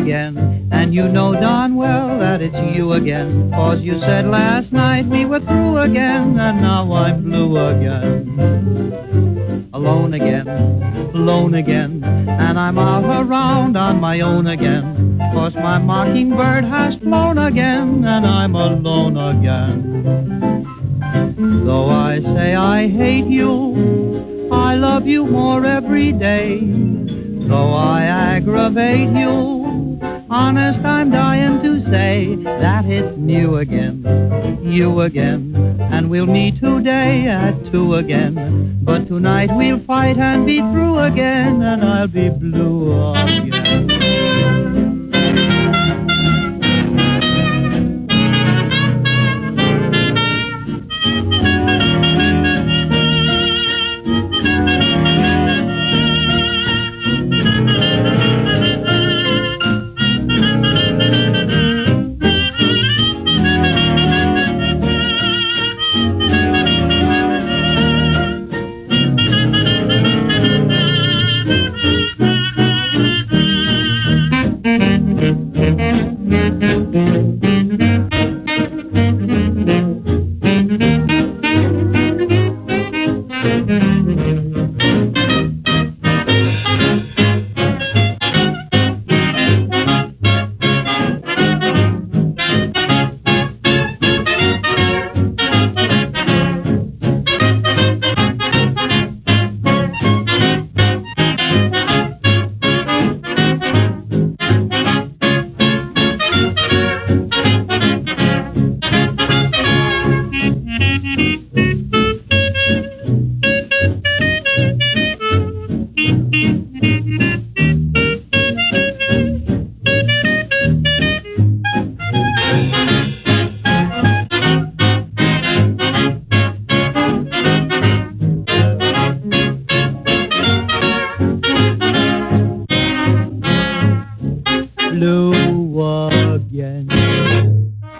again. And you know darn well that it's you again. 'Cause you said last night we were through again, and now I'm blue again. Alone again, and I'm out around on my own again. 'Cause my mockingbird has flown again, and I'm alone again. Though I say I hate you, I love you more every day. Though I aggravate you, honest I'm dying to say that it's you again, and we'll meet today at 2 again. But tonight we'll fight and be through again, and I'll be blue again. Blue